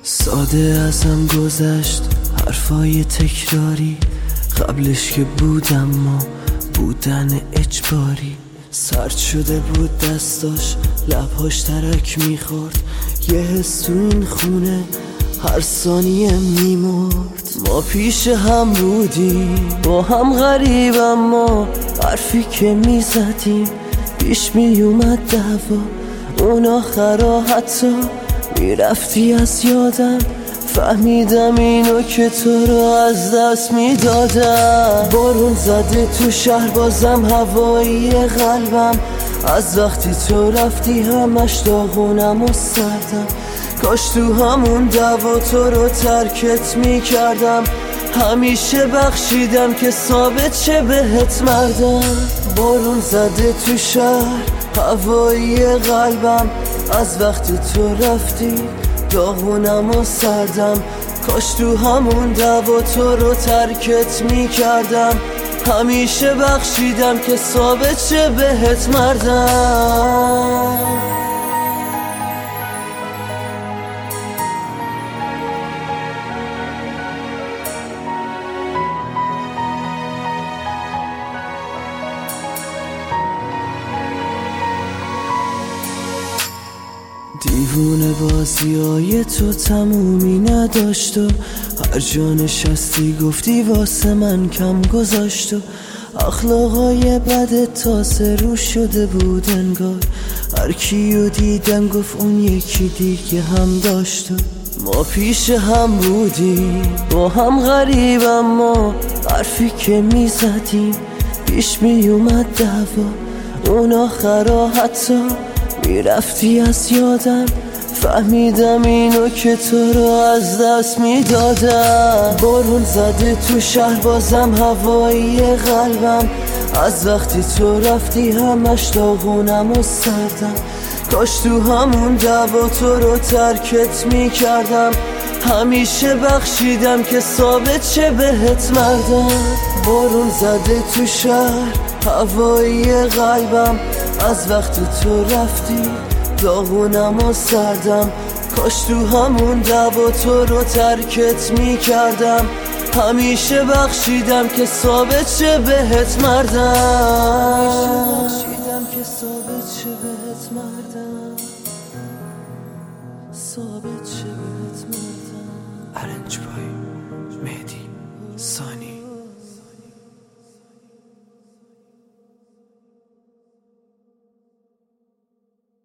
ساده ازم گذشت حرفای تکراری، قبلش که بودم ما بودن اجباری. سرد شده بود دستاش، لبهاش ترک میخورد، یه حس تو این خونه هر ثانیه میمرد. ما پیش هم بودیم با هم غریب، اما حرفی که میزدیم پیش میومد دعوا. اون آخرا حتی میرفتی از یادم، فهمیدم اینو که تو رو از دست میدادم. بارون زده تو شهر بازم هوایی قلبم، از وقتی تو رفتی همش داغونم و سردم. کاش تو همون دعوا تو رو ترکت میکردم، همیشه بخشیدم که ثابت شه بهت مردم. بارون زده تو شهر هوایی قلبم، از وقتی تو رفتی داغونم و سردم. کاش تو همون دعوا تو رو ترکت میکردم، همیشه بخشیدم که ثابت شه بهت مردم. دیوونه بازیای تو تمومی نداشت و هر جا نشستی گفتی واسه من کم گذاشت و اخلاقای بد تازه رو شده بود انگار. هر کیو دیدم گفت اون یکی دیگه هم داشت. ما پیش هم بودیم با هم غریب، اما حرفی که میزدیم پیش میومد دعوا. اون آخرا حتی میرفتی از یادم، فهمیدم اینو که تو رو از دست میدادم. بارون زده تو شهر بازم هوایی قلبم، از وقتی تو رفتی همش داغونم و سردم. کاش تو همون دعوا تو رو ترکت میکردم، همیشه بخشیدم که ثابت شه بهت مردم. بارون زده تو شهر هوایی قلبم، از وقتی تو رفتی داغونم و سردم. کاش تو همون دعوا تو رو ترکت میکردم، همیشه بخشیدم که ثابت شه بهت مردم. ثابت شه بهت مردم. ارنج بای مهدی.